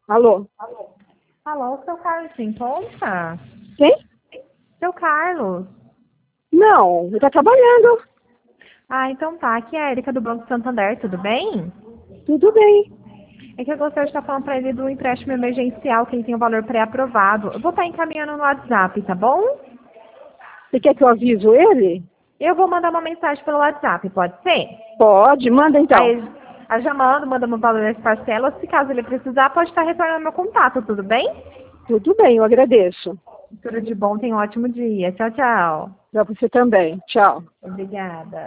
Alô? Alô, seu Carlos se encontra? Quem? Seu Carlos. Não, ele tá trabalhando. Ah, então tá. Aqui é a Erika do Banco Santander, tudo bem? Tudo bem. É que eu gostaria de estar falando para ele do empréstimo emergencial, que ele tem o valor pré-aprovado. Eu vou estar encaminhando no WhatsApp, tá bom? Você quer que eu aviso ele? Eu vou mandar uma mensagem pelo WhatsApp, pode ser? Pode, manda então. Aí eu já manda o valor das parcelas. Se caso ele precisar, pode estar retornando meu contato, tudo bem? Tudo bem, eu agradeço. Tudo de bom, tenha um ótimo dia. Tchau, tchau. Pra você também. Tchau. Obrigada.